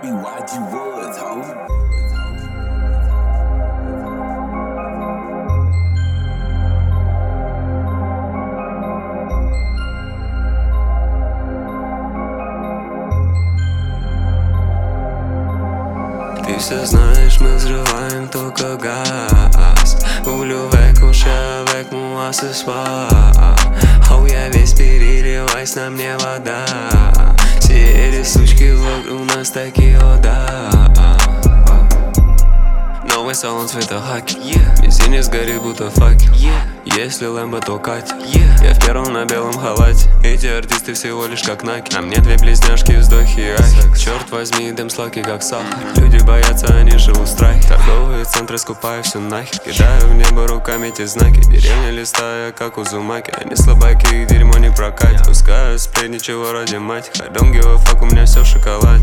be YG Woods, ho. Ты все знаешь, мы взрываем только газ. Улю век уша, век муа ce soir. Хоу, я весь переливаюсь, на мне вода. Все эти сучки вокруг нас такие, о да. Новый салон цвета хаки, весенний сгорит будто факел. Если Лэмбо, то Катя. Я в первом на белом халате. Эти артисты всего лишь как наки. На мне две близняшки, вздохи и ахи. Черт возьми, дым сладкий как сахар. Люди боятся, они живут в страхе. Торговые центры скупаю все нахер. Кидаю в небо руками эти знаки. Деревня листая, как Узумаки. Они слабаки, их дерьмо не прокатит. Пускаю сплетни, чего ради мать. I don't give a fuck, у меня все в шоколаде.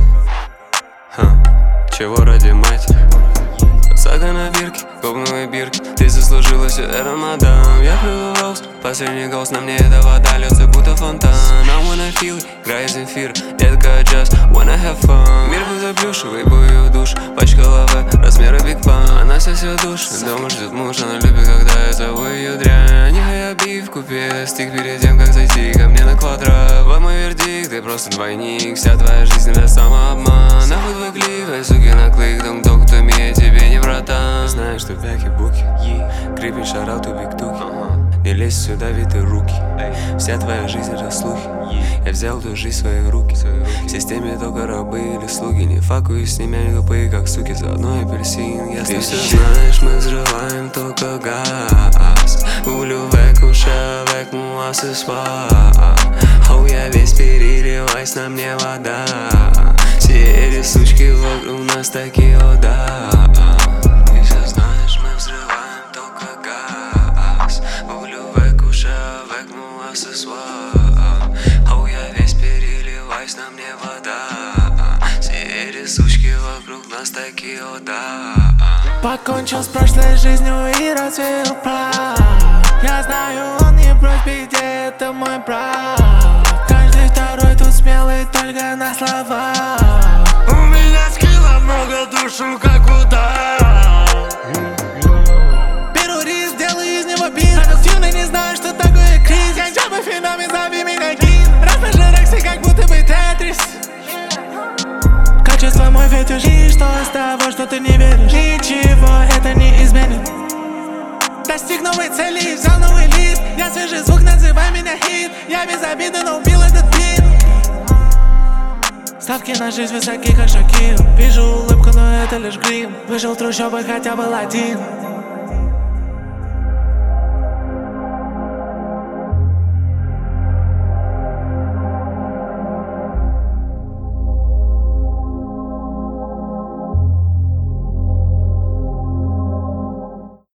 Чего ради мать? Сага на бирке, копнули бирки. Ты заслужила все это, мадам. Я пью роуз, последний голос, на мне эта вода льется, будто фонтан. I wanna feel it, играет Земфир. Детка, just wanna have fun. Мир будто плюшевый, бою душ. Пачка лавы, размера Биг Пан. Она все душит, дома ждет муж. Она любит, когда я зову ее дрянь. Нихуя биф, купи стик перед тем, как зайти ко мне на квадрат. Вот мой вердикт, ты просто двойник. Вся твоя жизнь это самообман. Нахуй твой клик, ай, суки, наклик. Дом-ток, кто меня тебе не братан. Знаешь, что бяки-буки, крипи, шарауту, биг-туки. Не лезь сюда, виты руки. Вся твоя жизнь это слухи. Я взял ту жизнь в свои руки. В системе только рабы или слуги. Не факуюсь с ними, они тупые, как суки. За одной апельсин, я ты все знаешь, мы взрываем только газ. Улю век уша, век муа ce soir. Хоу, я весь переливаюсь, на мне вода. Все эти сучки вокруг нас такие, о да. Ты все знаешь, мы взрываем только газ. Улю век уша, век муа ce soir. Хоу, я весь переливаюсь, на мне вода. Все эти сучки вокруг нас такие, о да. Покончил с прошлой жизнью и развеял прах. Я знаю, он не прочь беде, это мой брат. Каждый второй тут смелый только на словах. У меня скилла много, душу как удар. Беру риск, делаю из него бит. Продуктивный, не знаю, что такое кризис. Я джабы феномен, зови меня гид. Раф Рекси, как будто бы Тетрис. Качество мой фетиш. И что с того, что ты не веришь? Ничего это не изменит. Достиг новой цели, взял новый лист. Я свежий звук, называй меня хит. Я без обиды, но убил этот бит. Ставки на жизнь высоки, как Шакир. Вижу улыбку, но это лишь грим. Выжил в трущобах, хотя был один.